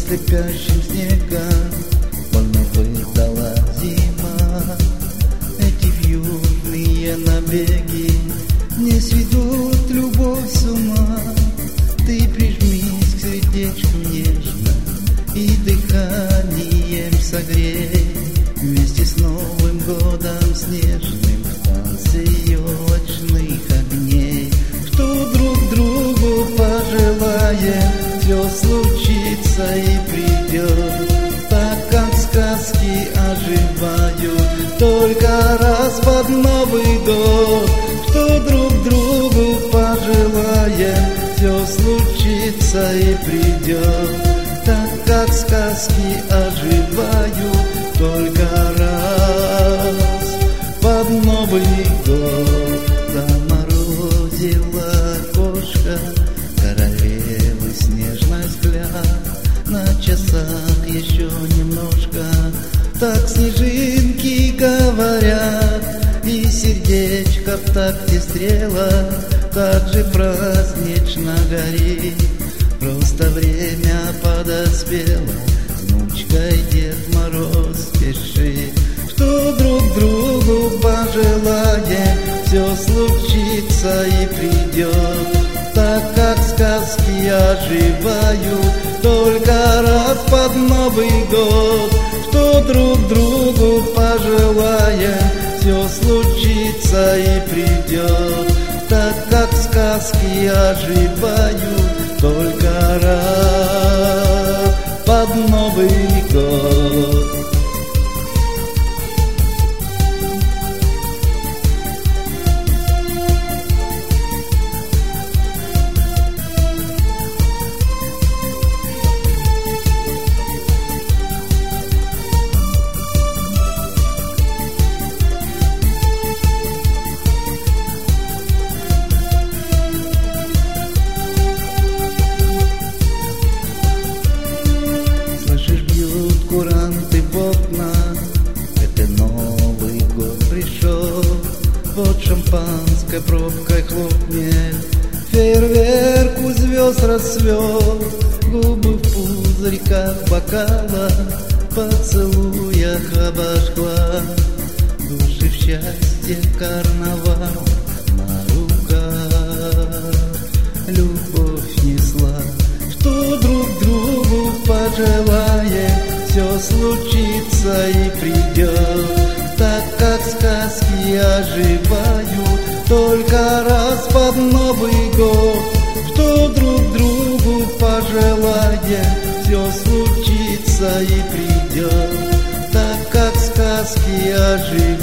слепящим снегом больно выдала зима. Эти южные набеги не сведут любовь с ума. Ты прижмись к сердечку нежно и дыханием согрей. Вместе с Новым годом снежным в танце елочных огней. Что друг другу пожелаем, все случится и придет. Так как сказки оживают только раз под Новый год. Что друг другу пожелаем, все случится и придет. Так как сказки оживают только раз под Новый год. Заморозила кошка королевы снежный взгляд. На часах еще немножко, так снежинки говорят. И сердечко в такте стрела так же празднично горит. Просто время подоспело, с внучкой Дед Мороз спешит. Что друг другу пожелаем, все случится и придет. Так как сказки оживают только раз под Новый год. Что друг другу пожелаем, все случится и придет. Так как сказки оживают только раз под Новый год. Куранты в окна, это Новый год пришел. Вот шампанское пробкой хлопнет, фейерверк у звезд расцвел. Губы в пузырьках бокала, поцелуях обожгла. Души в счастье карнавал на руках любовь несла. Что друг другу пожелаем, все случится и придет. Так как сказки оживают только раз под Новый год. Что друг другу пожелаем, все случится и придет. Так как сказки оживают